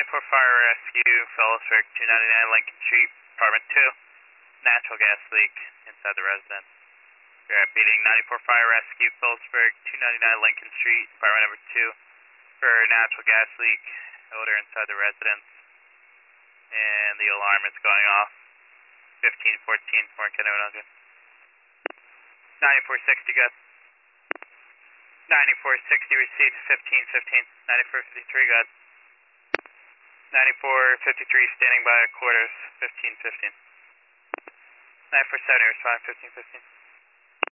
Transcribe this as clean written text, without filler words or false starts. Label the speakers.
Speaker 1: 94 Fire Rescue, Phillipsburg, 299 Lincoln Street, Apartment 2. Natural gas leak inside the residence. We're repeating 94 Fire Rescue, Phillipsburg, 299 Lincoln Street, Apartment number 2. For natural gas leak, odor inside the residence. And the alarm is going off. 1514, Warren County 100. 9460, good. 9460 received, 1515. 9453, good. 9453 standing by at quarters, 1515. 9470 respond, 1515.